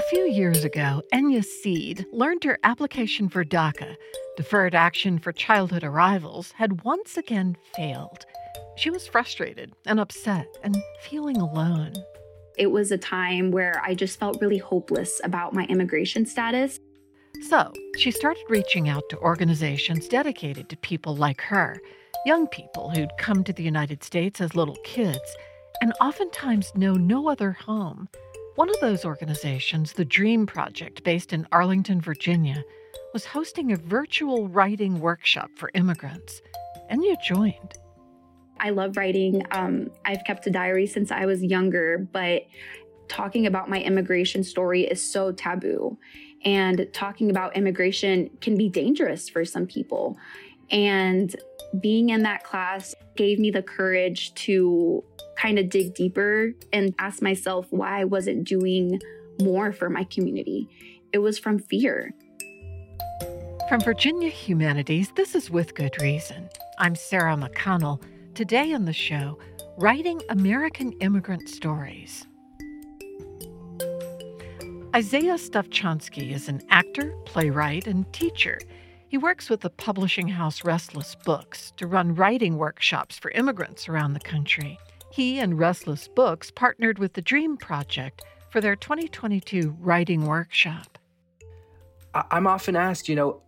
few years ago, Enya Seed learned her application for DACA, Deferred Action for Childhood Arrivals, had once again failed. She was frustrated and upset and feeling alone. It was a time where I just felt really hopeless about my immigration status. So she started reaching out to organizations dedicated to people like her, young people who'd come to the United States as little kids and oftentimes know no other home. One of those organizations, the DREAM Project, based in Arlington, Virginia, was hosting a virtual writing workshop for immigrants. Enya joined. I love writing. I've kept a diary since I was younger, but talking about my immigration story is so taboo. And talking about immigration can be dangerous for some people. And being in that class gave me the courage to kind of dig deeper and ask myself why I wasn't doing more for my community. It was from fear. From Virginia Humanities, this is With Good Reason. I'm Sarah McConnell. Today on the show, Writing American Immigrant Stories. Isaiah Stavchansky is an actor, playwright, and teacher. He works with the publishing house Restless Books to run writing workshops for immigrants around the country. He and Restless Books partnered with the DREAM Project for their 2022 writing workshop. I'm often asked, do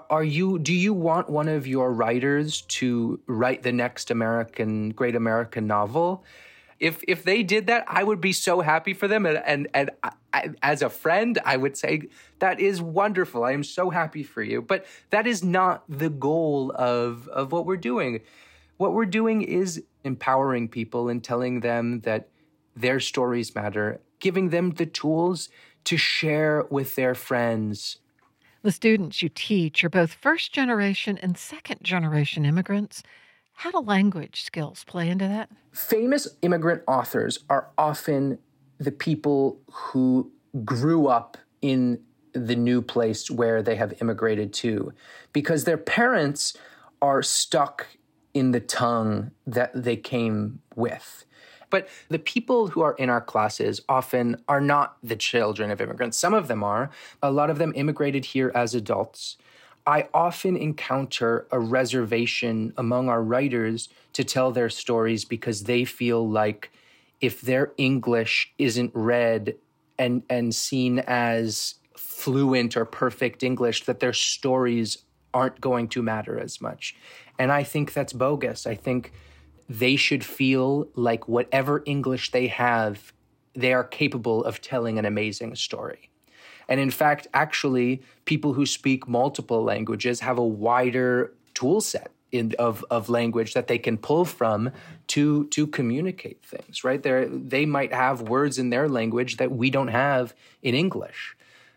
you want one of your writers to write the next great American novel? If they did that, I would be so happy for them. And I, as a friend, I would say, that is wonderful. I am so happy for you. But that is not the goal of what we're doing. What we're doing is empowering people and telling them that their stories matter, giving them the tools to share with their friends. The students you teach are both first-generation and second-generation immigrants. How do language skills play into that? Famous immigrant authors are often the people who grew up in the new place where they have immigrated to, because their parents are stuck in the tongue that they came with. But the people who are in our classes often are not the children of immigrants. Some of them are. A lot of them immigrated here as adults. I often encounter a reservation among our writers to tell their stories because they feel like if their English isn't read and seen as fluent or perfect English, that their stories aren't going to matter as much. And I think that's bogus. I think they should feel like whatever English they have, they are capable of telling an amazing story. And in fact, actually, people who speak multiple languages have a wider tool set of language that they can pull from to communicate things, right? They might have words in their language that we don't have in English.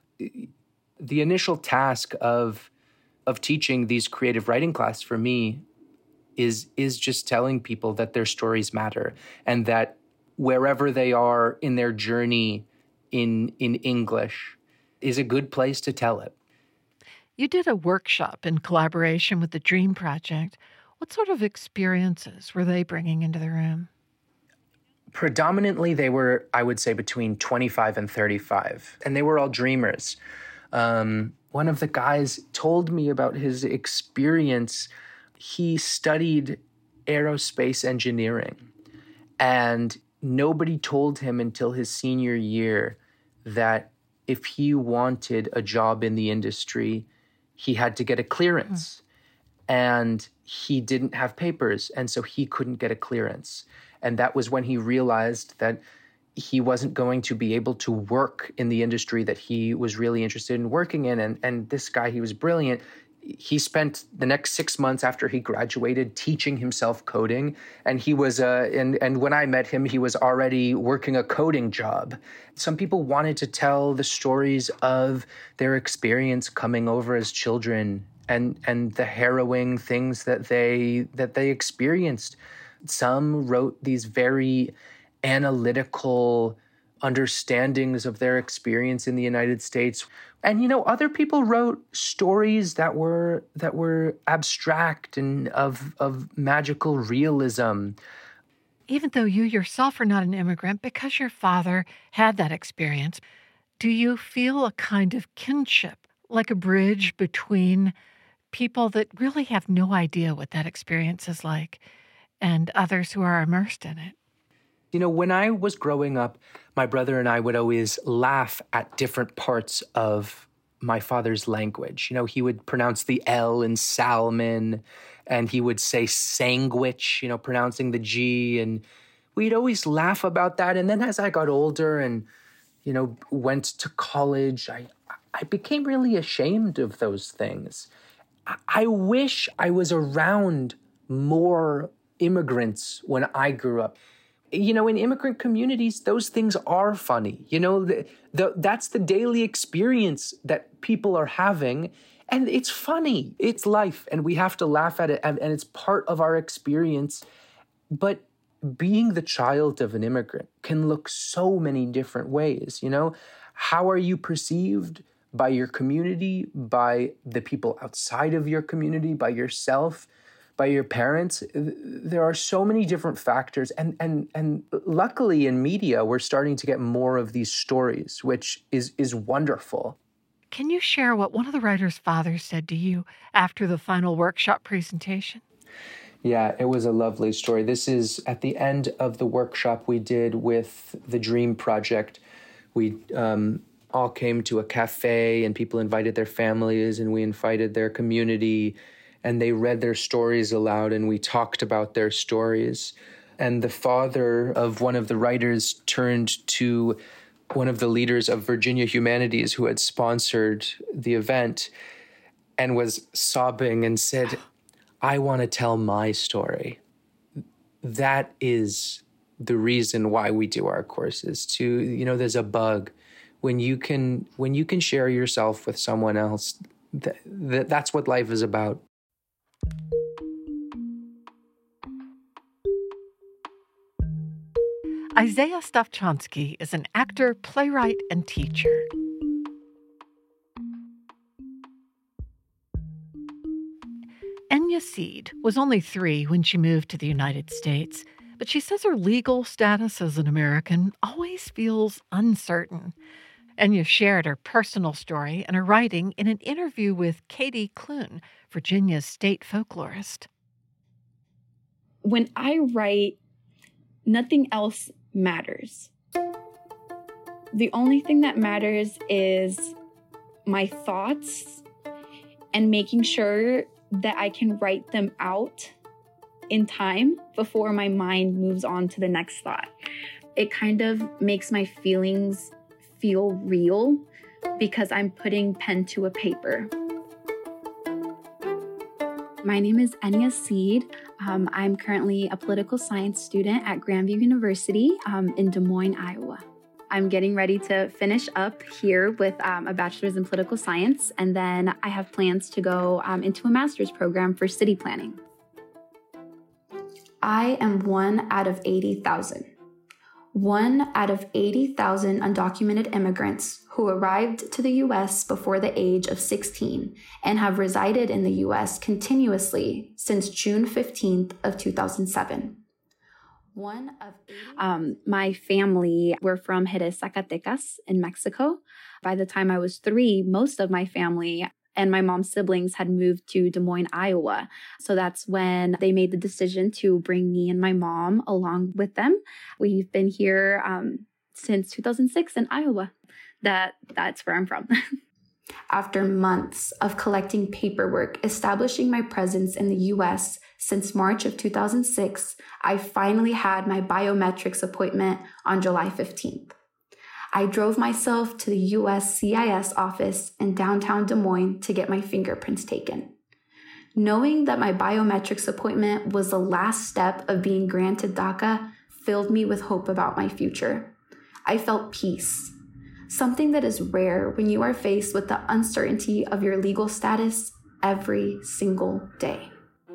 The initial task of teaching these creative writing classes for me is just telling people that their stories matter and that wherever they are in their journey in English is a good place to tell it. You did a workshop in collaboration with the DREAM Project. What sort of experiences were they bringing into the room? Predominantly, they were, I would say, between 25 and 35, and they were all dreamers. One of the guys told me about his experience. He studied aerospace engineering, and nobody told him until his senior year that if he wanted a job in the industry, he had to get a clearance. And he didn't have papers, and so he couldn't get a clearance. And that was when he realized that he wasn't going to be able to work in the industry that he was really interested in working in. And this guy, he was brilliant. He spent the next 6 months after he graduated teaching himself coding. And he was, and when I met him, he was already working a coding job. Some people wanted to tell the stories of their experience coming over as children and the harrowing things that they experienced. Some wrote these very analytical understandings of their experience in the United States. And, other people wrote stories that were abstract and of magical realism. Even though you yourself are not an immigrant, because your father had that experience, Do you feel a kind of kinship, like a bridge between people that really have no idea what that experience is like and others who are immersed in it? You know, when I was growing up, my brother and I would always laugh at different parts of my father's language. You know, he would pronounce the L in salmon, and he would say sandwich, you know, pronouncing the G. And we'd always laugh about that. And then as I got older and, you know, went to college, I became really ashamed of those things. I wish I was around more immigrants when I grew up. You know, in immigrant communities, those things are funny. You know, that's the daily experience that people are having. And it's funny. It's life. And we have to laugh at it. And it's part of our experience. But being the child of an immigrant can look so many different ways. You know, how are you perceived by your community, by the people outside of your community, by yourself, by your parents? There are so many different factors. And luckily in media, we're starting to get more of these stories, which is wonderful. Can you share what one of the writer's fathers said to you after the final workshop presentation? Yeah, it was a lovely story. This is at the end of the workshop we did with the Dream Project. We all came to a cafe and people invited their families and we invited their community and they read their stories aloud and we talked about their stories. And the father of one of the writers turned to one of the leaders of Virginia Humanities who had sponsored the event and was sobbing and said, "I want to tell my story." That is the reason why we do our courses. To, you know, there's a bug. When you can share yourself with someone else, that's what life is about. Isaiah Stavchansky is an actor, playwright, and teacher. Enya Seed was only 3 when she moved to the United States, but she says her legal status as an American always feels uncertain. Enya shared her personal story and her writing in an interview with Katie Clune, Virginia's state folklorist. When I write, nothing else matters. The only thing that matters is my thoughts and making sure that I can write them out in time before my mind moves on to the next thought. It kind of makes my feelings feel real because I'm putting pen to a paper. My name is Enya Seed. I'm currently a political science student at Grandview University in Des Moines, Iowa. I'm getting ready to finish up here with a bachelor's in political science, and then I have plans to go into a master's program for city planning. I am 1 out of 80,000. 1 out of 80,000 undocumented immigrants who arrived to the U.S. before the age of 16 and have resided in the U.S. continuously since June 15th of 2007. My family were from Jerez, Zacatecas in Mexico. By the time I was 3, most of my family and my mom's siblings had moved to Des Moines, Iowa. So that's when they made the decision to bring me and my mom along with them. We've been here since 2006 in Iowa. That's where I'm from. After months of collecting paperwork, establishing my presence in the U.S. since March of 2006, I finally had my biometrics appointment on July 15th. I drove myself to the USCIS office in downtown Des Moines to get my fingerprints taken. Knowing that my biometrics appointment was the last step of being granted DACA filled me with hope about my future. I felt peace, something that is rare when you are faced with the uncertainty of your legal status every single day.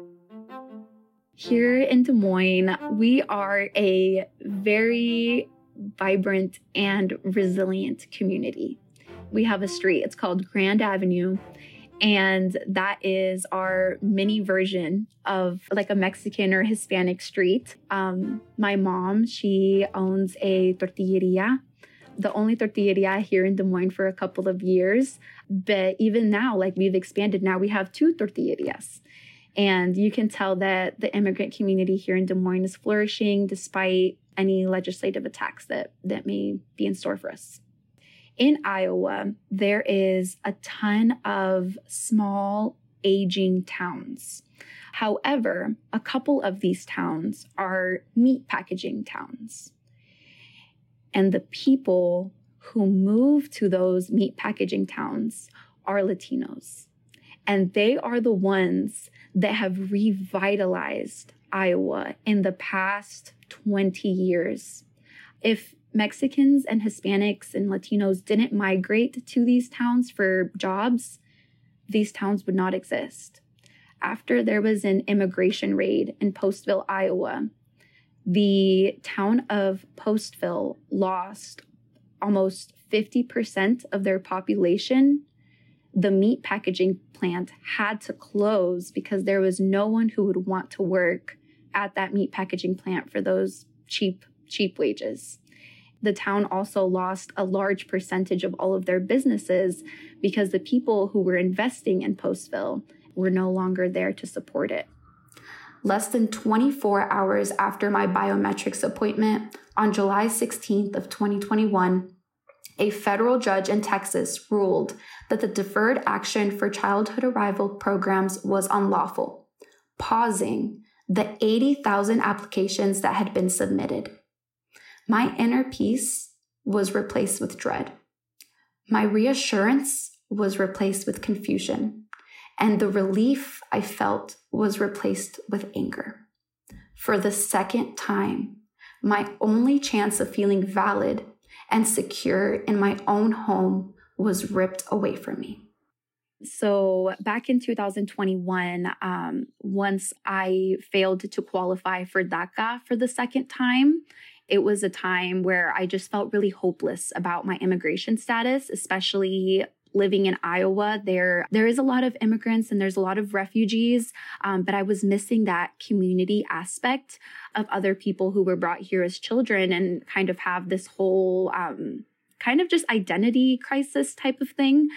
Here in Des Moines, we are a very vibrant and resilient community. We have a street, it's called Grand Avenue, and that is our mini version of like a Mexican or Hispanic street. My mom, she owns a tortilleria, the only tortilleria here in Des Moines for a couple of years. But even now, like we've expanded, now we have 2 tortillerias. And you can tell that the immigrant community here in Des Moines is flourishing despite any legislative attacks that may be in store for us. In Iowa, there is a ton of small, aging towns. However, a couple of these towns are meat packaging towns. And the people who move to those meat packaging towns are Latinos. And they are the ones that have revitalized Iowa in the past 20 years. If Mexicans and Hispanics and Latinos didn't migrate to these towns for jobs, these towns would not exist. After there was an immigration raid in Postville, Iowa, the town of Postville lost almost 50% of their population. The meat packaging plant had to close because there was no one who would want to work at that meat packaging plant for those cheap wages. The town also lost a large percentage of all of their businesses because the people who were investing in Postville were no longer there to support it. Less than 24 hours after my biometrics appointment on July 16th of 2021, a federal judge in Texas ruled that the Deferred Action for Childhood Arrival programs was unlawful, pausing the 80,000 applications that had been submitted. My inner peace was replaced with dread. My reassurance was replaced with confusion. And the relief I felt was replaced with anger. For the second time, my only chance of feeling valid and secure in my own home was ripped away from me. So back in 2021, once I failed to qualify for DACA for the second time, it was a time where I just felt really hopeless about my immigration status, especially living in Iowa. There is a lot of immigrants and there's a lot of refugees, but I was missing that community aspect of other people who were brought here as children and kind of have this whole kind of just identity crisis type of thing,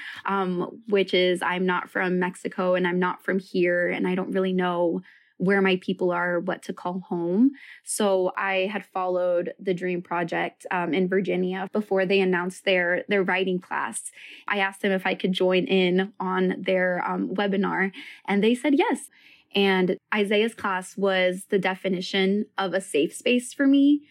which is I'm not from Mexico and I'm not from here and I don't really know where my people are, what to call home. So I had followed the Dream Project in Virginia before they announced their writing class. I asked them if I could join in on their webinar, and they said yes. And Isaiah's class was the definition of a safe space for me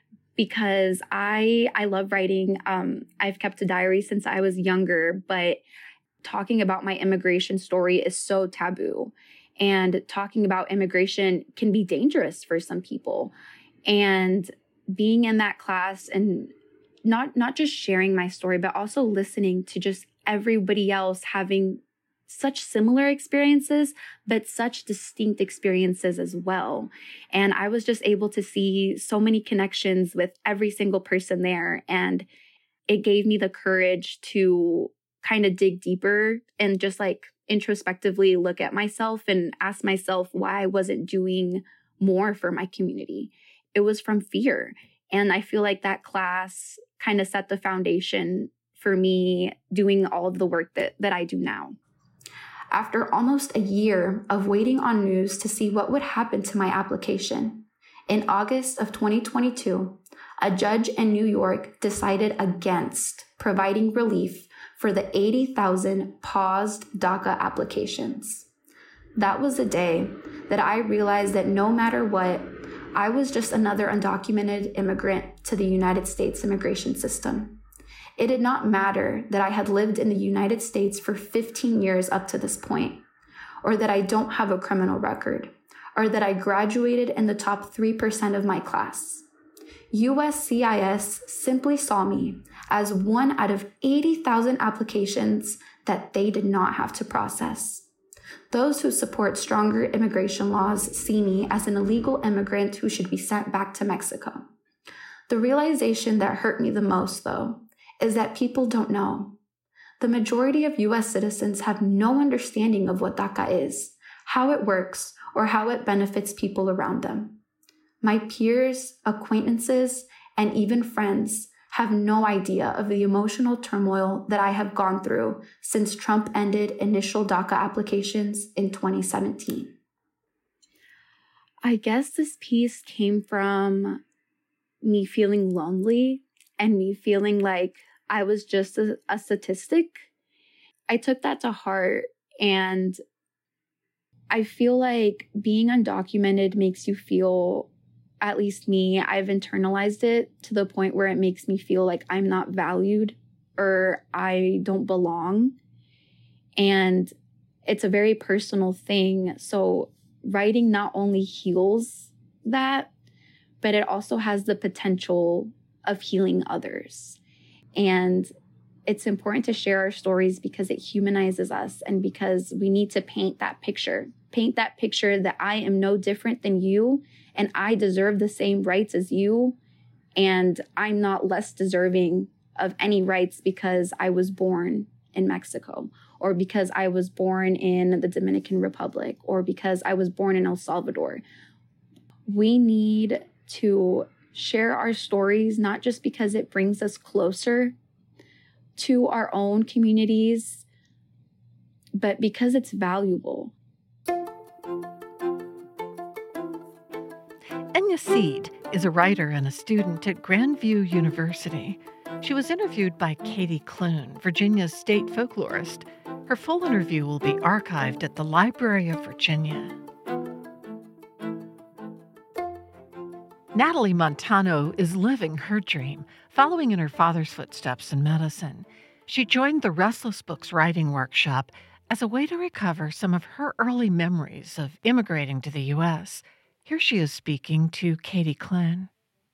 because I love writing. I've kept a diary since I was younger, but talking about my immigration story is so taboo. And talking about immigration can be dangerous for some people. And being in that class and not just sharing my story, but also listening to just everybody else having such similar experiences, but such distinct experiences as well. And I was just able to see so many connections with every single person there. And it gave me the courage to kind of dig deeper and just like introspectively look at myself and ask myself why I wasn't doing more for my community. It was from fear. And I feel like that class kind of set the foundation for me doing all of the work that I do now. After almost a year of waiting on news to see what would happen to my application, in August of 2022, a judge in New York decided against providing relief for the 80,000 paused DACA applications. That was the day that I realized that no matter what, I was just another undocumented immigrant to the United States immigration system. It did not matter that I had lived in the United States for 15 years up to this point, or that I don't have a criminal record, or that I graduated in the top 3% of my class. USCIS simply saw me as one out of 80,000 applications that they did not have to process. Those who support stronger immigration laws see me as an illegal immigrant who should be sent back to Mexico. The realization that hurt me the most, though, is that people don't know. The majority of U.S. citizens have no understanding of what DACA is, how it works, or how it benefits people around them. My peers, acquaintances, and even friends have no idea of the emotional turmoil that I have gone through since Trump ended initial DACA applications in 2017. I guess this piece came from me feeling lonely and me feeling like I was just a statistic. I took that to heart, and I feel like being undocumented makes you feel, at least me, I've internalized it to the point where it makes me feel like I'm not valued or I don't belong. And it's a very personal thing. So writing not only heals that, but it also has the potential of healing others. And it's important to share our stories because it humanizes us and because we need to paint that picture that I am no different than you and I deserve the same rights as you. And I'm not less deserving of any rights because I was born in Mexico, or because I was born in the Dominican Republic, or because I was born in El Salvador. We need to share our stories, not just because it brings us closer to our own communities, but because it's valuable. Enya Seed is a writer and a student at Grandview University. She was interviewed by Katie Clune, Virginia's state folklorist. Her full interview will be archived at the Library of Virginia. Natalie Montano is living her dream, following in her father's footsteps in medicine. She joined the Restless Books writing workshop as a way to recover some of her early memories of immigrating to the U.S. Here she is speaking to Katie Clune.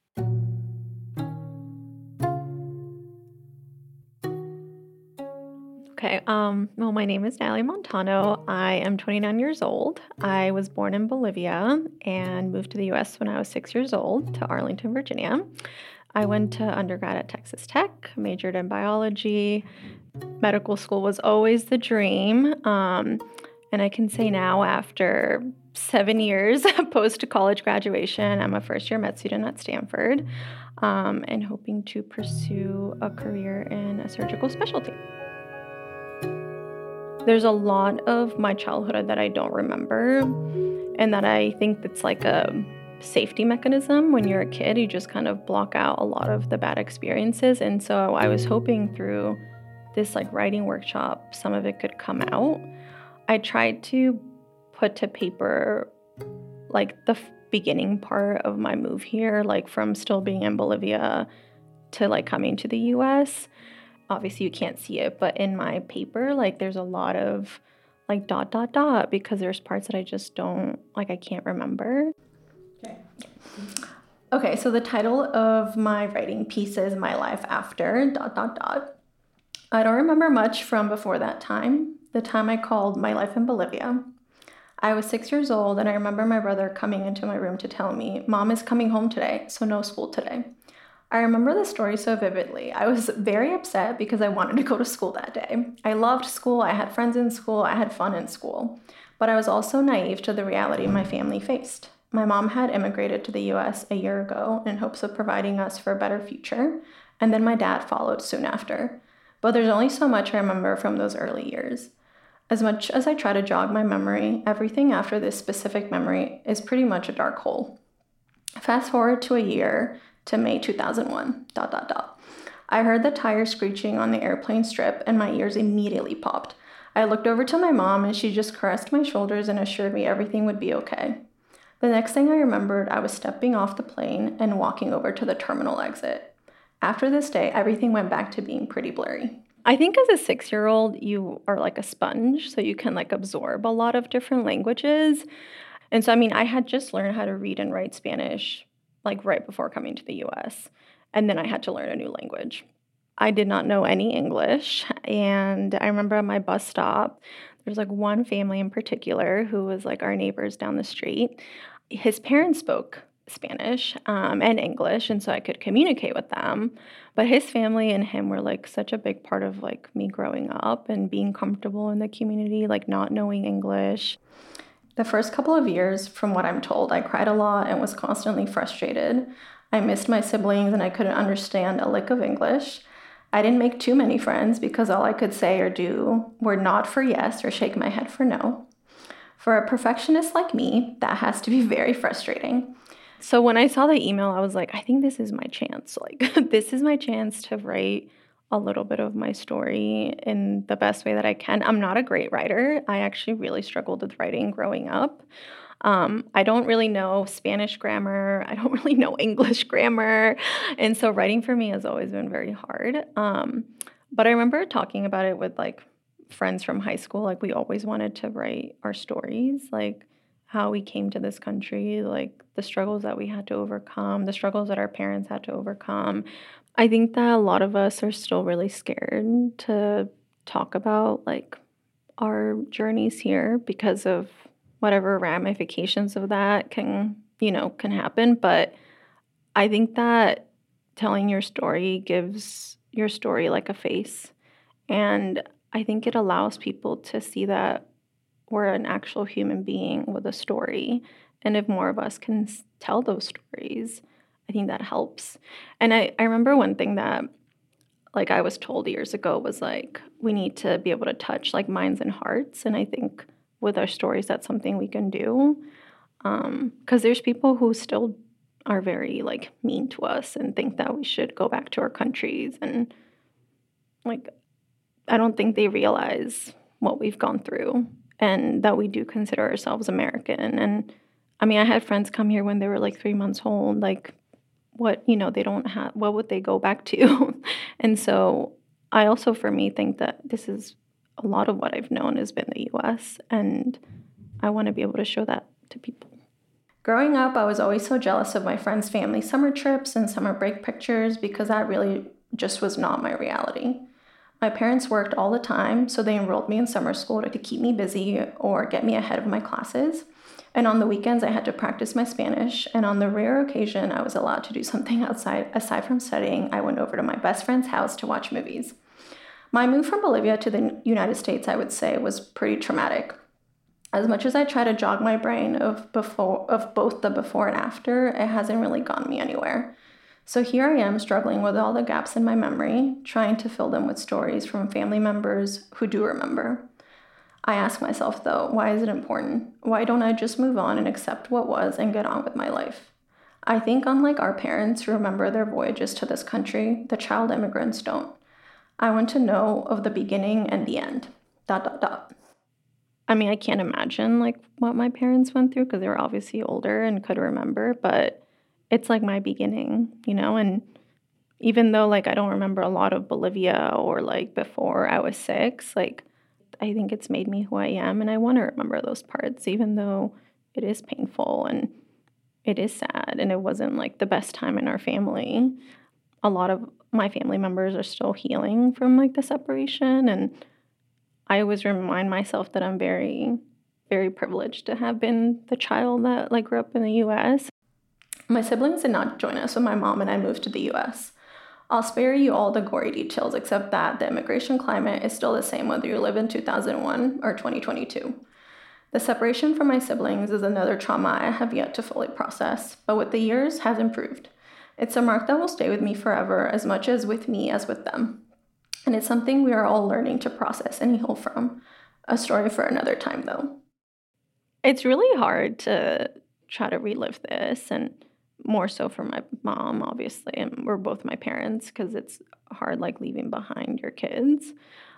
Okay, well, my name is Natalie Montano. I am 29 years old. I was born in Bolivia and moved to the U.S. when I was 6 years old to Arlington, Virginia. I went to undergrad at Texas Tech, majored in biology. Medical school was always the dream. And I can say now, after 7 years post-college graduation, I'm a first-year med student at Stanford and hoping to pursue a career in a surgical specialty. There's a lot of my childhood that I don't remember, and that I think it's like a safety mechanism. When you're a kid, you just kind of block out a lot of the bad experiences. And so I was hoping through this writing workshop, some of it could come out. I tried to put to paper the beginning part of my move here, from still being in Bolivia to coming to the US. Obviously you can't see it, but in my paper, there's a lot of because there's parts that I just don't, I can't remember. Okay, so the title of my writing piece is My Life After ... I don't remember much from before that time, the time I called my life in Bolivia. I was 6 years old, and I remember my brother coming into my room to tell me, "Mom is coming home today, so no school today." I remember the story so vividly. I was very upset because I wanted to go to school that day. I loved school, I had friends in school, I had fun in school. But I was also naive to the reality my family faced. My mom had immigrated to the US a year ago in hopes of providing us for a better future, and then my dad followed soon after. But there's only so much I remember from those early years. As much as I try to jog my memory, everything after this specific memory is pretty much a dark hole. Fast forward to a year, to May 2001, ... I heard the tires screeching on the airplane strip and my ears immediately popped. I looked over to my mom and she just caressed my shoulders and assured me everything would be okay. The next thing I remembered, I was stepping off the plane and walking over to the terminal exit. After this day, everything went back to being pretty blurry. I think as a 6-year-old, you are like a sponge, so you can absorb a lot of different languages. And so, I had just learned how to read and write Spanish right before coming to the US. And then I had to learn a new language. I did not know any English. And I remember at my bus stop, there's one family in particular who was our neighbors down the street. His parents spoke Spanish and English, and so I could communicate with them. But his family and him were such a big part of me growing up and being comfortable in the community, not knowing English. The first couple of years, from what I'm told, I cried a lot and was constantly frustrated. I missed my siblings and I couldn't understand a lick of English. I didn't make too many friends because all I could say or do were nod for yes or shake my head for no. For a perfectionist like me, that has to be very frustrating. So when I saw the email, I was like, I think this is my chance. Like, this is my chance to write a little bit of my story in the best way that I can. I'm not a great writer. I actually really struggled with writing growing up. I don't really know Spanish grammar. I don't really know English grammar. And so writing for me has always been very hard. But I remember talking about it with like friends from high school. Like we always wanted to write our stories, like how we came to this country, like the struggles that we had to overcome, the struggles that our parents had to overcome. I think that a lot of us are still really scared to talk about like our journeys here because of whatever ramifications of that can happen. But I think that telling your story gives your story like a face. And I think it allows people to see that we're an actual human being with a story. And if more of us can tell those stories, I think that helps. And I remember one thing that like I was told years ago was like, we need to be able to touch like minds and hearts. And I think with our stories, that's something we can do. Because there's people who still are very like mean to us and think that we should go back to our countries. And like, I don't think they realize what we've gone through and that we do consider ourselves American. And I mean, I had friends come here when they were like 3 months old, like what would they go back to? And so I also, for me, think that this is a lot of what I've known has been the US, and I want to be able to show that to people. Growing up, I was always so jealous of my friends' family summer trips and summer break pictures because that really just was not my reality. My parents worked all the time, so they enrolled me in summer school to keep me busy or get me ahead of my classes. And on the weekends, I had to practice my Spanish. And on the rare occasion I was allowed to do something outside, aside from studying, I went over to my best friend's house to watch movies. My move from Bolivia to the United States, I would say, was pretty traumatic. As much as I try to jog my brain of both the before and after, it hasn't really gotten me anywhere. So here I am struggling with all the gaps in my memory, trying to fill them with stories from family members who do remember. I ask myself, though, why is it important? Why don't I just move on and accept what was and get on with my life? I think unlike our parents who remember their voyages to this country, the child immigrants don't. I want to know of the beginning and the end. ... I mean, I can't imagine like what my parents went through because they were obviously older and could remember, but it's like my beginning, and even though like I don't remember a lot of Bolivia or like before I was 6, like I think it's made me who I am, and I want to remember those parts, even though it is painful and it is sad and it wasn't like the best time in our family. A lot of my family members are still healing from like the separation, and I always remind myself that I'm very, very privileged to have been the child that like grew up in the U.S. My siblings did not join us when my mom and I moved to the U.S. I'll spare you all the gory details, except that the immigration climate is still the same whether you live in 2001 or 2022. The separation from my siblings is another trauma I have yet to fully process, but with the years has improved. It's a mark that will stay with me forever, as much as with me as with them. And it's something we are all learning to process and heal from. A story for another time, though. It's really hard to try to relive this, and more so for my mom, obviously, and we're both my parents, because it's hard, like, leaving behind your kids.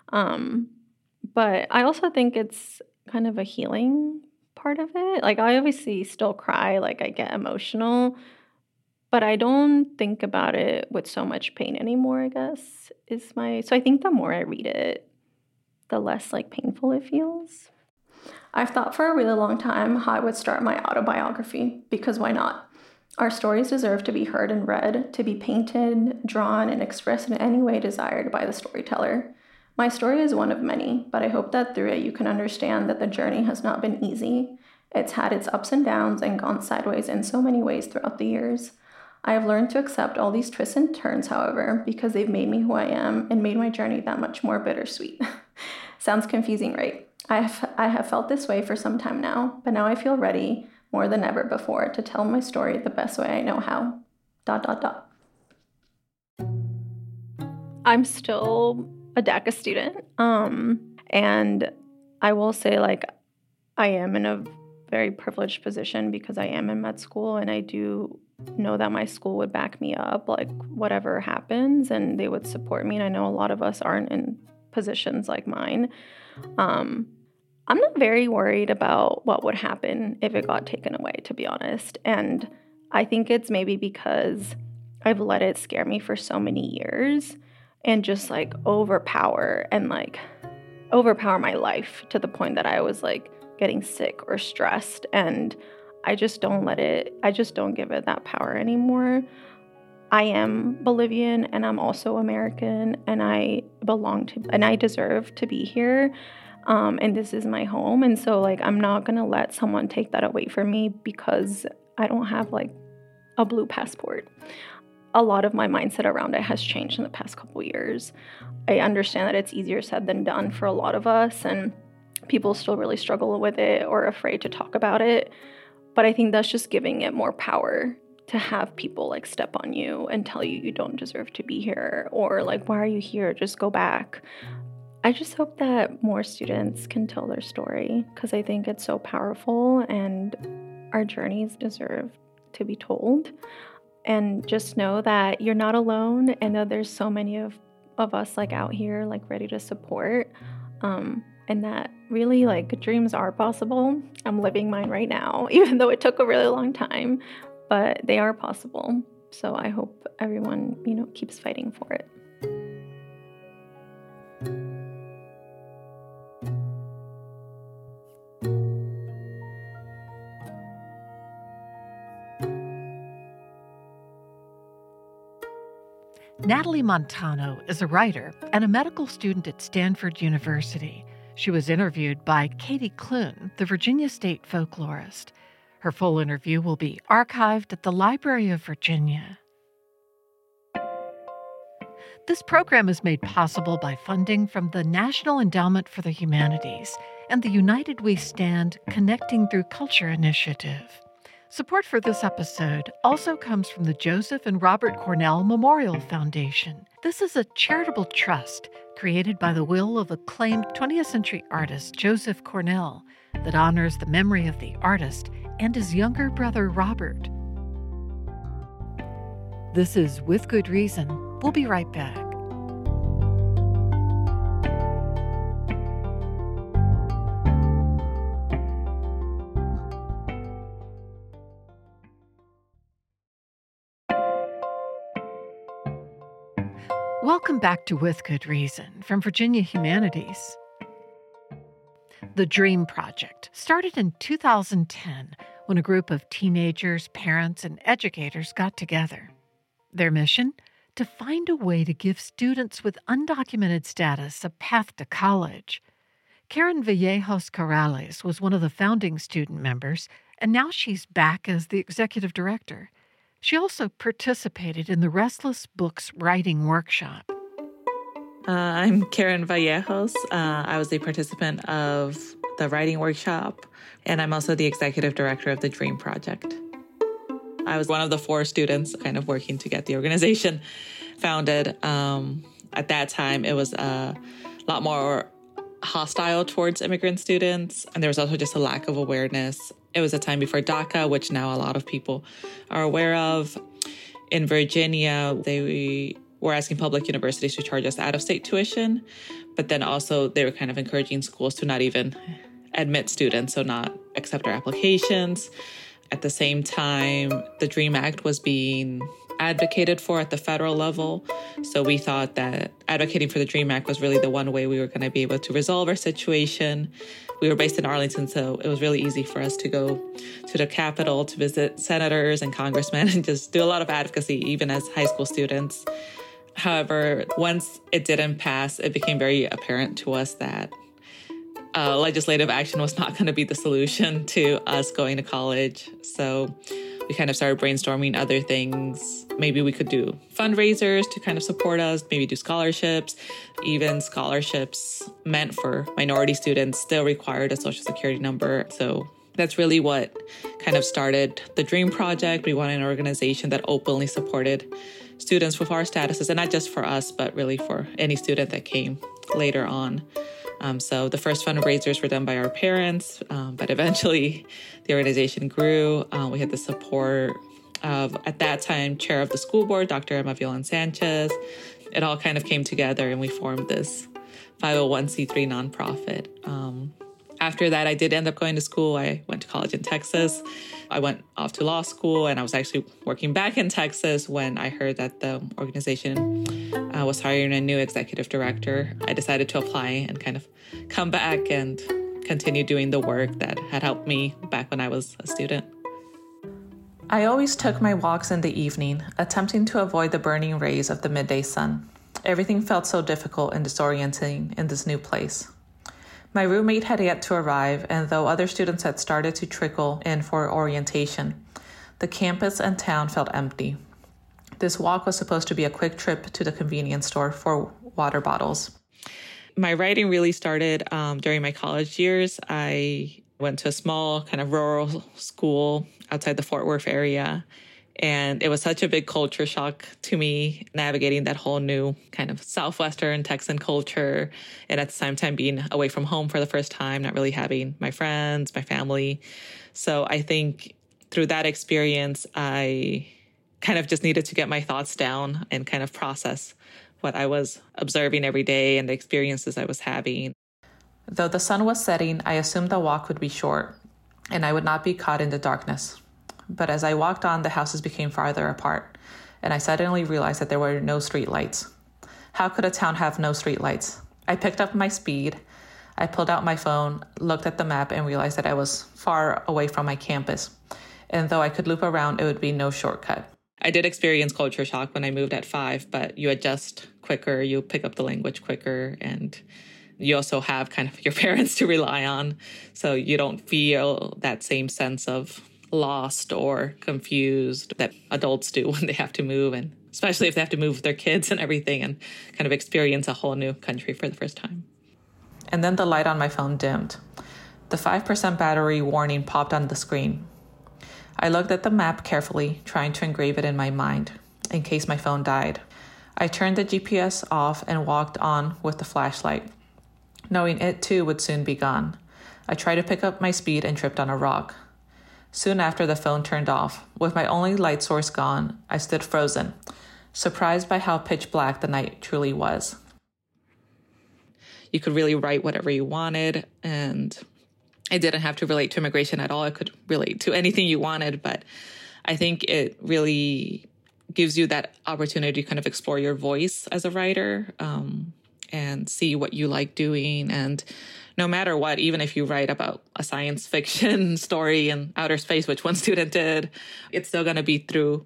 But I also think it's kind of a healing part of it. Like, I obviously still cry, like, I get emotional, but I don't think about it with so much pain anymore, I guess, so I think the more I read it, the less, like, painful it feels. I've thought for a really long time how I would start my autobiography, because why not? Our stories deserve to be heard and read, to be painted, drawn, and expressed in any way desired by the storyteller. My story is one of many, but I hope that through it you can understand that the journey has not been easy. It's had its ups and downs and gone sideways in so many ways throughout the years. I have learned to accept all these twists and turns, however, because they've made me who I am and made my journey that much more bittersweet. Sounds confusing, right? I have felt this way for some time now, but now I feel ready more than ever before to tell my story the best way I know how. ... I'm still a DACA student, and I will say, like, I am in a very privileged position because I am in med school, and I do know that my school would back me up, like, whatever happens, and they would support me, and I know a lot of us aren't in positions like mine. I'm not very worried about what would happen if it got taken away, to be honest, and I think it's maybe because I've let it scare me for so many years and just, like, overpower my life to the point that I was, like, getting sick or stressed, and I just don't give it that power anymore. I am Bolivian, and I'm also American, and I deserve to be here, and this is my home, and so, like, I'm not gonna let someone take that away from me because I don't have, like, a blue passport. A lot of my mindset around it has changed in the past couple years. I understand that it's easier said than done for a lot of us, and people still really struggle with it or are afraid to talk about it. But I think that's just giving it more power to have people, like, step on you and tell you you don't deserve to be here, or, like, why are you here? Just go back. I just hope that more students can tell their story because I think it's so powerful and our journeys deserve to be told. And just know that you're not alone and that there's so many of us, like, out here, like, ready to support, and that really, like, dreams are possible. I'm living mine right now, even though it took a really long time, but they are possible. So I hope everyone, keeps fighting for it. Natalie Montano is a writer and a medical student at Stanford University. She was interviewed by Katie Clune, the Virginia State folklorist. Her full interview will be archived at the Library of Virginia. This program is made possible by funding from the National Endowment for the Humanities and the United We Stand Connecting Through Culture initiative. Support for this episode also comes from the Joseph and Robert Cornell Memorial Foundation. This is a charitable trust created by the will of acclaimed 20th century artist Joseph Cornell that honors the memory of the artist and his younger brother Robert. This is With Good Reason. We'll be right back. Welcome back to With Good Reason from Virginia Humanities. The Dream Project started in 2010 when a group of teenagers, parents, and educators got together. Their mission? To find a way to give students with undocumented status a path to college. Karen Vallejos Corrales was one of the founding student members, and now she's back as the executive director. She also participated in the Restless Books writing workshop. I'm Karen Vallejos. I was a participant of the writing workshop, and I'm also the executive director of the Dream Project. I was one of the 4 students kind of working to get the organization founded. At that time, it was a lot more hostile towards immigrant students, and there was also just a lack of awareness. It was a time before DACA, which now a lot of people are aware of. In Virginia, they were asking public universities to charge us out-of-state tuition, but then also they were kind of encouraging schools to not even admit students, so not accept our applications. At the same time, the DREAM Act was being advocated for at the federal level. So we thought that advocating for the DREAM Act was really the one way we were going to be able to resolve our situation. We were based in Arlington, so it was really easy for us to go to the Capitol to visit senators and congressmen and just do a lot of advocacy, even as high school students. However, once it didn't pass, it became very apparent to us that legislative action was not going to be the solution to us going to college. So we kind of started brainstorming other things. Maybe we could do fundraisers to kind of support us, maybe do scholarships. Even scholarships meant for minority students still required a social security number. So that's really what kind of started the Dream Project. We wanted an organization that openly supported students with our statuses, and not just for us, but really for any student that came later on. So the first fundraisers were done by our parents, but eventually the organization grew. We had the support of, at that time, chair of the school board, Dr. Emma Violan Sanchez. It all kind of came together and we formed this 501c3 nonprofit. After that, I did end up going to school. I went to college in Texas. I went off to law school, and I was actually working back in Texas when I heard that the organization was hiring a new executive director. I decided to apply and kind of come back and continue doing the work that had helped me back when I was a student. I always took my walks in the evening, attempting to avoid the burning rays of the midday sun. Everything felt so difficult and disorienting in this new place. My roommate had yet to arrive, and though other students had started to trickle in for orientation, the campus and town felt empty. This walk was supposed to be a quick trip to the convenience store for water bottles. My writing really started during my college years. I went to a small kind of rural school outside the Fort Worth area. And it was such a big culture shock to me, navigating that whole new kind of Southwestern Texan culture. And at the same time, being away from home for the first time, not really having my friends, my family. So I think through that experience, I kind of just needed to get my thoughts down and kind of process what I was observing every day and the experiences I was having. Though the sun was setting, I assumed the walk would be short and I would not be caught in the darkness. But as I walked on, the houses became farther apart, and I suddenly realized that there were no streetlights. How could a town have no streetlights? I picked up my speed. I pulled out my phone, looked at the map, and realized that I was far away from my campus. And though I could loop around, it would be no shortcut. I did experience culture shock when I moved at 5, but you adjust quicker, you pick up the language quicker, and you also have kind of your parents to rely on, so you don't feel that same sense of lost or confused that adults do when they have to move, and especially if they have to move with their kids and everything and kind of experience a whole new country for the first time. And then the light on my phone dimmed. The 5% battery warning popped on the screen. I looked at the map carefully, trying to engrave it in my mind in case my phone died. I turned the GPS off and walked on with the flashlight, knowing it too would soon be gone. I tried to pick up my speed and tripped on a rock. Soon after, the phone turned off. With my only light source gone, I stood frozen, surprised by how pitch black the night truly was. You could really write whatever you wanted, and I didn't have to relate to immigration at all. I could relate to anything you wanted, but I think it really gives you that opportunity to kind of explore your voice as a writer, and see what you like doing. And no matter what, even if you write about a science fiction story in outer space, which one student did, it's still going to be through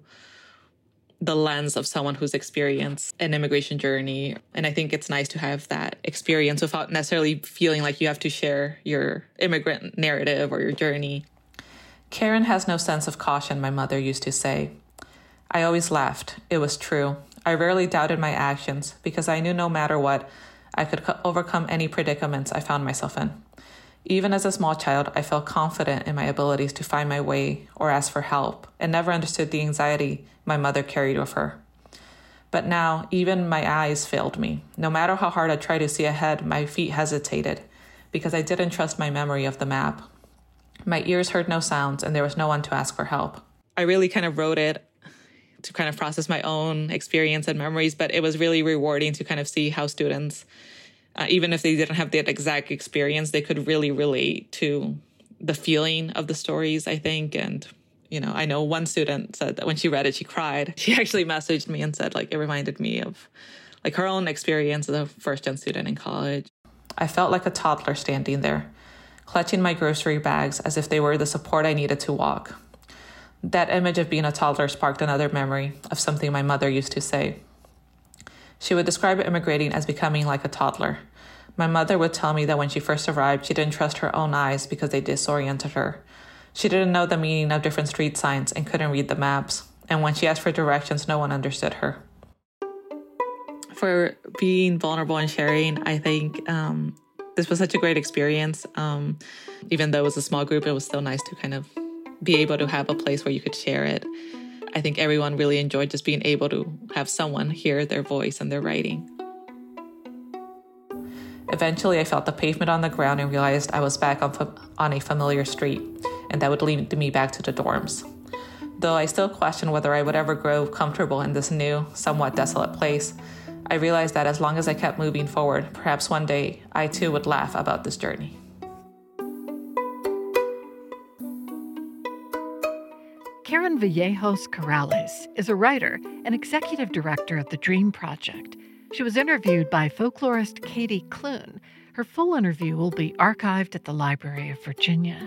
the lens of someone who's experienced an immigration journey. And I think it's nice to have that experience without necessarily feeling like you have to share your immigrant narrative or your journey. Karen has no sense of caution, my mother used to say. I always laughed. It was true. I rarely doubted my actions because I knew no matter what, I could overcome any predicaments I found myself in. Even as a small child, I felt confident in my abilities to find my way or ask for help, and never understood the anxiety my mother carried with her. But now, even my eyes failed me. No matter how hard I tried to see ahead, my feet hesitated because I didn't trust my memory of the map. My ears heard no sounds, and there was no one to ask for help. I really kind of wrote it to kind of process my own experience and memories, but it was really rewarding to kind of see how students, even if they didn't have that exact experience, they could really relate to the feeling of the stories, I think. And, you know, I know one student said that when she read it, she cried. She actually messaged me and said, like, it reminded me of like her own experience as a first-gen student in college. I felt like a toddler standing there, clutching my grocery bags as if they were the support I needed to walk. That image of being a toddler sparked another memory of something my mother used to say. She would describe immigrating as becoming like a toddler. My mother would tell me that when she first arrived, she didn't trust her own eyes because they disoriented her. She didn't know the meaning of different street signs and couldn't read the maps. And when she asked for directions, no one understood her. For being vulnerable and sharing, I think this was such a great experience. Even though it was a small group, it was still nice to kind of be able to have a place where you could share it. I think everyone really enjoyed just being able to have someone hear their voice and their writing. Eventually, I felt the pavement on the ground and realized I was back on a familiar street, and that would lead me back to the dorms. Though I still questioned whether I would ever grow comfortable in this new, somewhat desolate place, I realized that as long as I kept moving forward, perhaps one day I too would laugh about this journey. Karen Vallejos Corrales is a writer and executive director of the Dream Project. She was interviewed by folklorist Katie Clune. Her full interview will be archived at the Library of Virginia.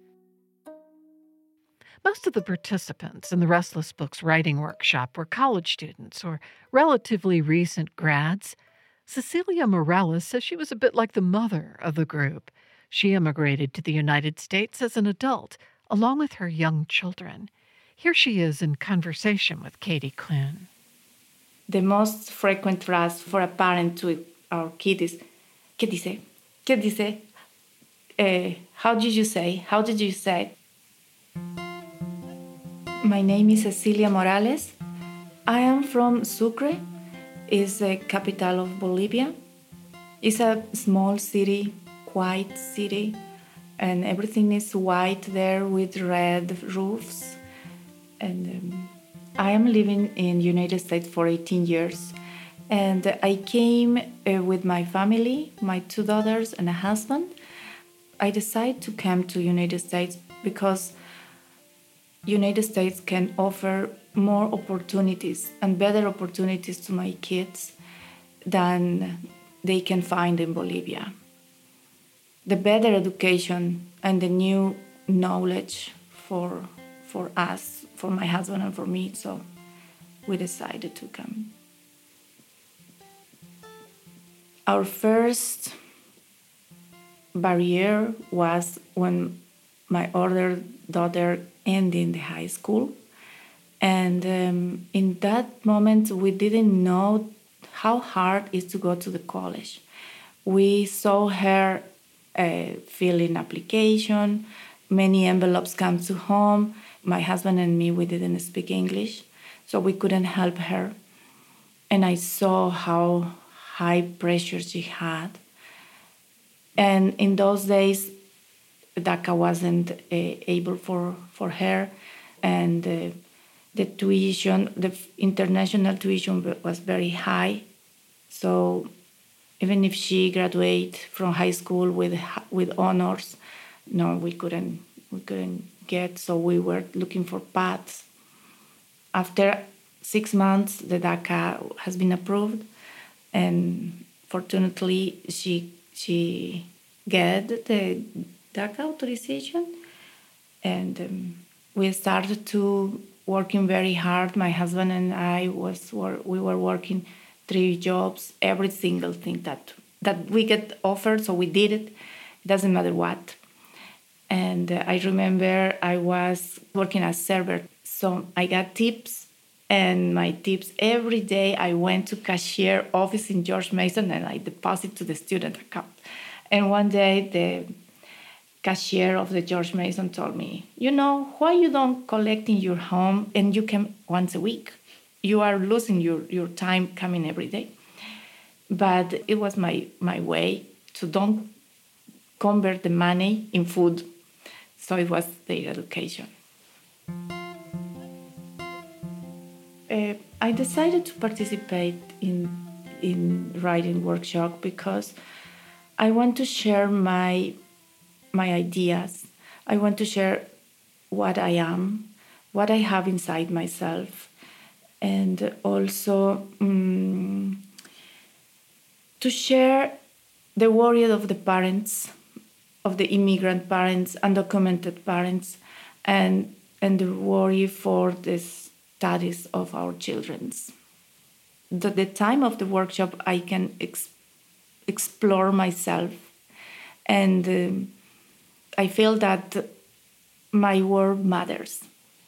Most of the participants in the Restless Books writing workshop were college students or relatively recent grads. Cecilia Morales says she was a bit like the mother of the group. She immigrated to the United States as an adult, along with her young children. Here she is in conversation with Katie Clune. The most frequent phrase for a parent to our kid is, ¿Qué dice? ¿Qué dice? How did you say? How did you say? My name is Cecilia Morales. I am from Sucre. It's the capital of Bolivia. It's a small city, quiet city, and everything is white there with red roofs. And I am living in the United States for 18 years. And I came with my family, my 2 daughters and a husband. I decided to come to United States because United States can offer more opportunities and better opportunities to my kids than they can find in Bolivia. The better education and the new knowledge for us, for my husband and for me, so we decided to come. Our first barrier was when my older daughter ended the high school. And in that moment, we didn't know how hard it is to go to the college. We saw her fill in application, many envelopes come to home. My husband and me, we didn't speak English, so we couldn't help her. And I saw how high pressure she had. And in those days, DACA wasn't able for her, and the tuition, the international tuition was very high. So even if she graduated from high school with honors, no, we couldn't get. So we were looking for paths. After 6 months, the DACA has been approved, and fortunately, she get the DACA authorization, and we started to working very hard. My husband and I we were working 3 jobs, every single thing that we get offered, so we did it. It doesn't matter what. And I remember I was working as server, so I got tips, and my tips every day I went to cashier office in George Mason and I deposit to the student account. And one day the cashier of the George Mason told me, why you don't collect in your home and you come once a week? You are losing your time coming every day. But it was my way to don't convert the money in food. So it was their education. I decided to participate in writing workshop because I want to share my ideas. I want to share what I am, what I have inside myself, and also to share the worry of the parents, of the immigrant parents, undocumented parents, and the worry for the studies of our children. At the time of the workshop, I can explore myself, and I feel that my world matters.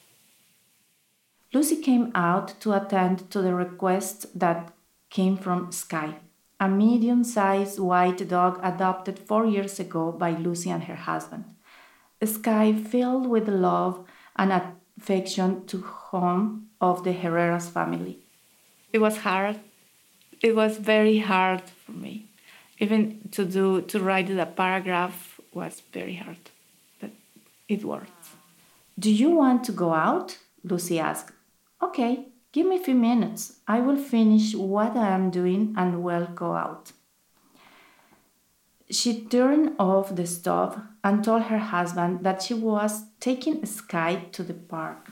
Lucy came out to attend to the request that came from Sky, a medium-sized white dog adopted 4 years ago by Lucy and her husband. Sky, filled with love and affection to home of the Herrera's family. It was hard. It was very hard for me. Even to write the paragraph was very hard, but it worked. Do you want to go out? Lucy asked. Okay, give me a few minutes. I will finish what I am doing and will go out. She turned off the stove and told her husband that she was taking Sky to the park.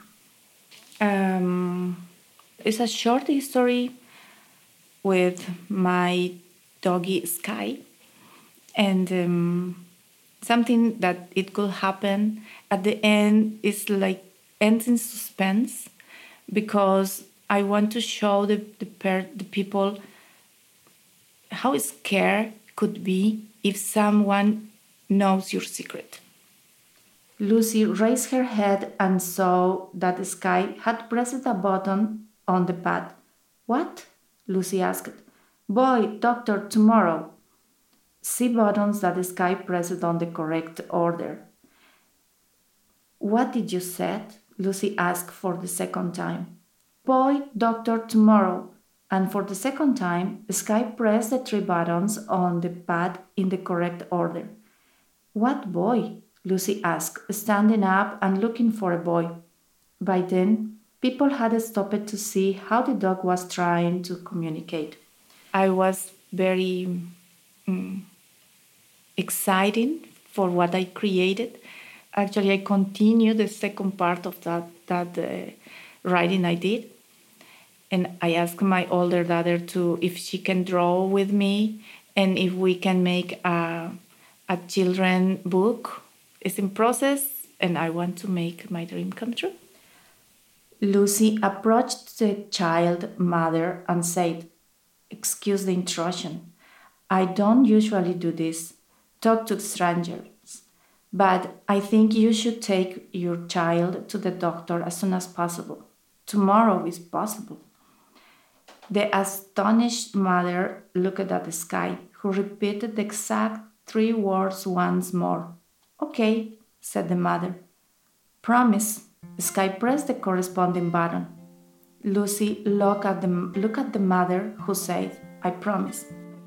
It's a short history with my doggy Sky, and something that it could happen at the end is like ends in suspense, because I want to show the people how scared could be if someone knows your secret. Lucy raised her head and saw that Sky had pressed a button on the pad. What? Lucy asked. Boy, doctor, tomorrow. See buttons that Sky pressed on the correct order. What did you say? Lucy asked for the second time. Boy, doctor, tomorrow. And for the second time, Sky pressed the 3 buttons on the pad in the correct order. What boy? Lucy asked, standing up and looking for a boy. By then, people had stopped to see how the dog was trying to communicate. I was very excited for what I created. Actually, I continued the second part of that writing I did. And I asked my older daughter if she can draw with me and if we can make a children's book. It's in process, and I want to make my dream come true. Lucy approached the child mother and said, Excuse the intrusion. I don't usually do this, talk to strangers, but I think you should take your child to the doctor as soon as possible. Tomorrow is possible. The astonished mother looked at the Sky, who repeated the exact 3 words once more. Okay, said the mother. Promise. Sky pressed the corresponding button. Lucy looked at the mother, who said, I promise.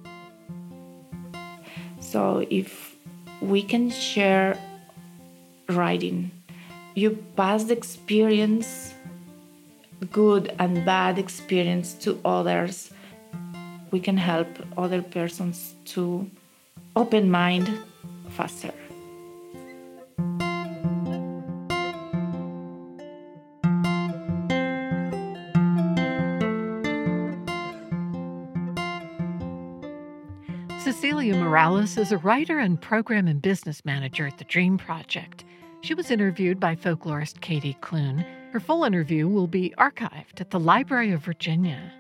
So if we can share writing, you pass the experience, good and bad experience, to others, we can help other persons to open mind faster. Cecilia Morales is a writer and program and business manager at the Dream Project. She was interviewed by folklorist Katie Clune. Her full interview will be archived at the Library of Virginia.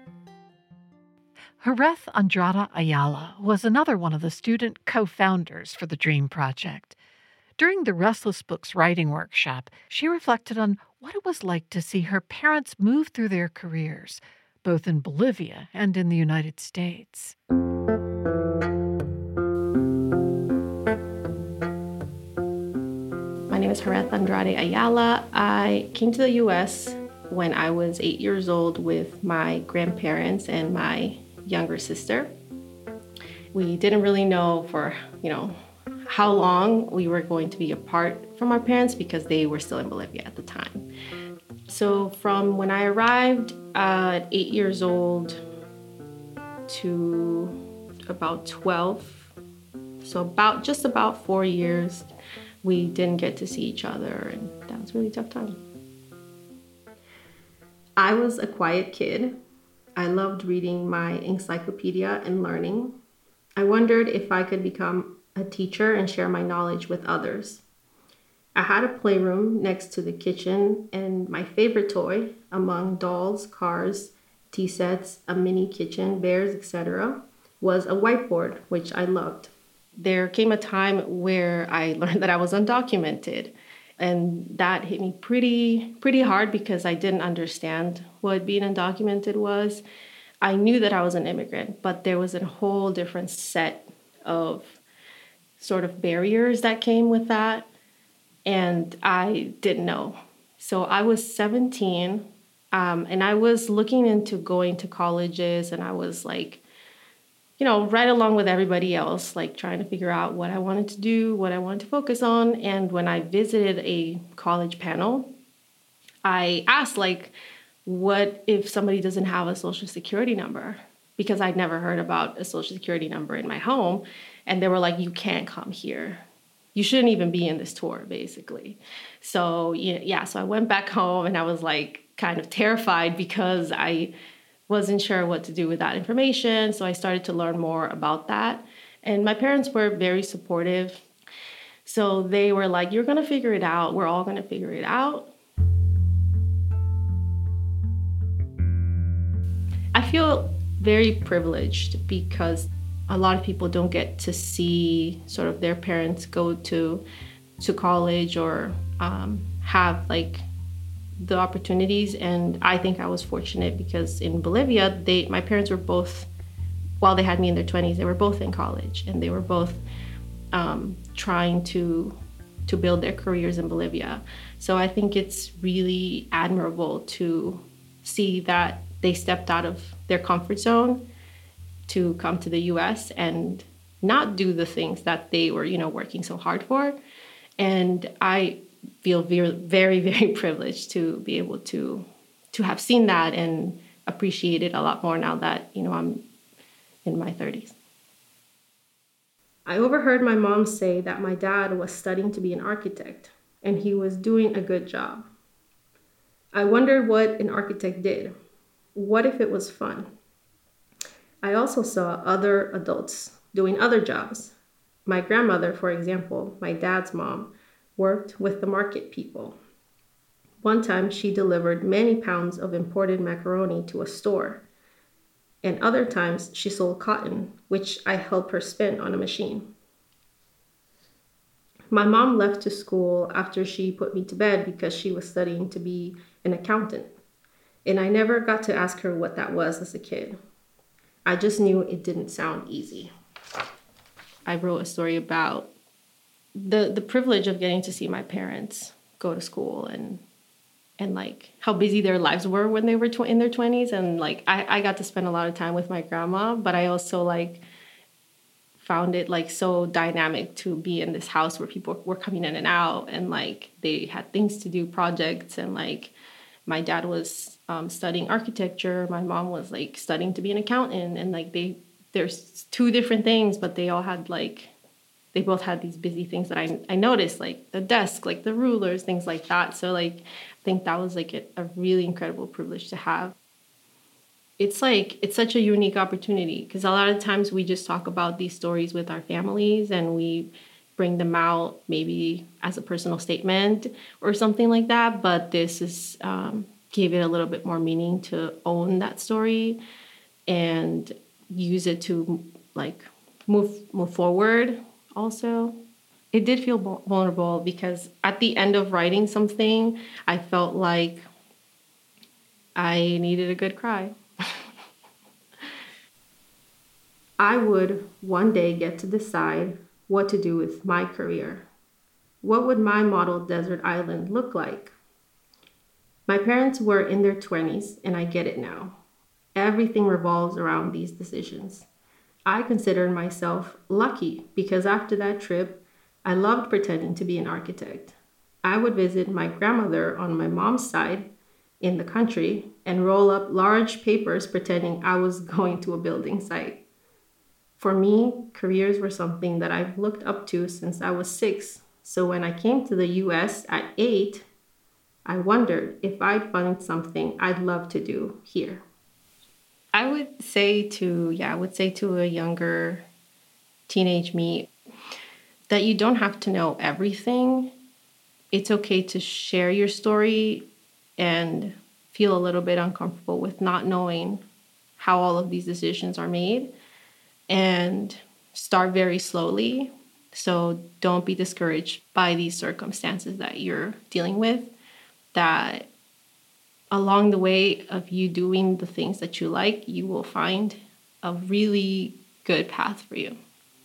Jerez Andrade Ayala was another one of the student co-founders for the Dream Project. During the Restless Books writing workshop, she reflected on what it was like to see her parents move through their careers, both in Bolivia and in the United States. My name is Jerez Andrade Ayala. I came to the U.S. when I was 8 years old with my grandparents and my younger sister. We didn't really know for, how long we were going to be apart from our parents because they were still in Bolivia at the time. So from when I arrived at 8 years old to about 12, so just about 4 years, we didn't get to see each other, and that was a really tough time. I was a quiet kid. I loved reading my encyclopedia and learning. I wondered if I could become a teacher and share my knowledge with others. I had a playroom next to the kitchen, and my favorite toy, among dolls, cars, tea sets, a mini kitchen, bears, etc., was a whiteboard, which I loved. There came a time where I learned that I was undocumented. And that hit me pretty hard because I didn't understand what being undocumented was. I knew that I was an immigrant, but there was a whole different set of sort of barriers that came with that. And I didn't know. So I was 17, and I was looking into going to colleges, and I was like, right along with everybody else, like trying to figure out what I wanted to do, what I wanted to focus on. And when I visited a college panel, I asked, like, what if somebody doesn't have a social security number? Because I'd never heard about a social security number in my home. And they were like, you can't come here. You shouldn't even be in this tour, basically. So, so I went back home and I was like kind of terrified because I wasn't sure what to do with that information. So I started to learn more about that. And my parents were very supportive. So they were like, you're going to figure it out. We're all going to figure it out. I feel very privileged because a lot of people don't get to see sort of their parents go to college or have like the opportunities. And I think I was fortunate because in Bolivia, my parents were both, while they had me in their 20s, they were both in college and they were both trying to build their careers in Bolivia. So I think it's really admirable to see that they stepped out of their comfort zone to come to the US and not do the things that they were, working so hard for. And I feel very, very, very privileged to be able to have seen that and appreciate it a lot more now that, I'm in my 30s. I overheard my mom say that my dad was studying to be an architect and he was doing a good job. I wondered what an architect did. What if it was fun? I also saw other adults doing other jobs. My grandmother, for example, my dad's mom, worked with the market people. One time she delivered many pounds of imported macaroni to a store. And other times she sold cotton, which I helped her spin on a machine. My mom left to school after she put me to bed because she was studying to be an accountant. And I never got to ask her what that was as a kid. I just knew it didn't sound easy. I wrote a story about the privilege of getting to see my parents go to school and like how busy their lives were when they were in their 20s. And like I got to spend a lot of time with my grandma, but I also like found it like so dynamic to be in this house where people were coming in and out and like they had things to do, projects, and like my dad was studying architecture. My mom was like studying to be an accountant, and like there's two different things, but they both had these busy things that I noticed, like the desk, like the rulers, things like that. So like I think that was like a really incredible privilege to have. It's such a unique opportunity because a lot of times we just talk about these stories with our families and we bring them out maybe as a personal statement or something like that. But this is gave it a little bit more meaning to own that story and use it to like move forward. Also, it did feel vulnerable because at the end of writing something, I felt like I needed a good cry. I would one day get to decide what to do with my career. What would my model desert island look like? My parents were in their 20s, and I get it now. Everything revolves around these decisions. I consider myself lucky because after that trip, I loved pretending to be an architect. I would visit my grandmother on my mom's side in the country and roll up large papers pretending I was going to a building site. For me, careers were something that I've looked up to since I was 6. So when I came to the US at 8, I wondered if I'd find something I'd love to do here. I would say to a younger teenage me that you don't have to know everything. It's okay to share your story and feel a little bit uncomfortable with not knowing how all of these decisions are made, and start very slowly So don't be discouraged by these circumstances that you're dealing with, that along the way of you doing the things that you like, you will find a really good path for you.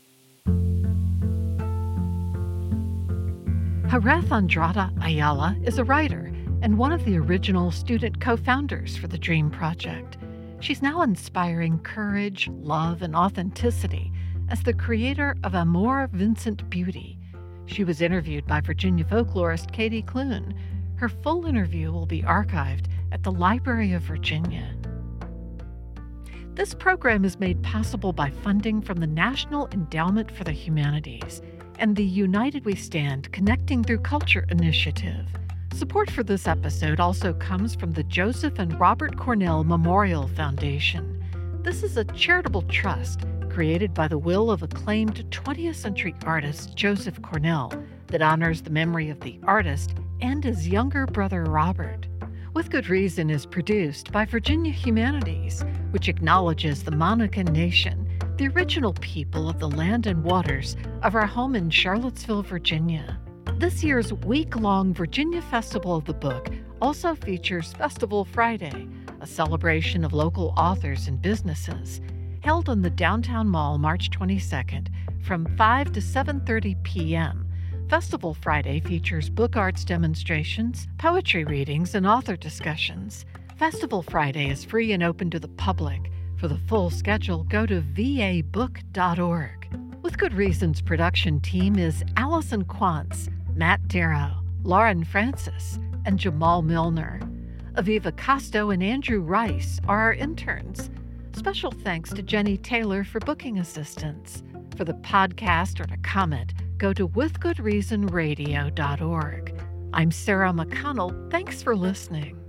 Jerez Andrada Ayala is a writer and one of the original student co-founders for the DREAM Project. She's now inspiring courage, love, and authenticity as the creator of Amor Vincent Beauty. She was interviewed by Virginia folklorist Katie Clune. Her full interview will be archived at the Library of Virginia. This program is made possible by funding from the National Endowment for the Humanities and the United We Stand Connecting Through Culture initiative. Support for this episode also comes from the Joseph and Robert Cornell Memorial Foundation. This is a charitable trust created by the will of acclaimed 20th century artist Joseph Cornell that honors the memory of the artist and his younger brother Robert. With Good Reason is produced by Virginia Humanities, which acknowledges the Monacan Nation, the original people of the land and waters of our home in Charlottesville, Virginia. This year's week-long Virginia Festival of the Book also features Festival Friday, a celebration of local authors and businesses, held on the Downtown Mall March 22nd from 5 to 7:30 p.m. Festival Friday features book arts demonstrations, poetry readings, and author discussions. Festival Friday is free and open to the public. For the full schedule, go to vabook.org. With Good Reason's production team is Allison Quantz, Matt Darrow, Lauren Francis, and Jamal Milner. Aviva Costo and Andrew Rice are our interns. Special thanks to Jenny Taylor for booking assistance. For the podcast or to comment, go to withgoodreasonradio.org. I'm Sarah McConnell. Thanks for listening.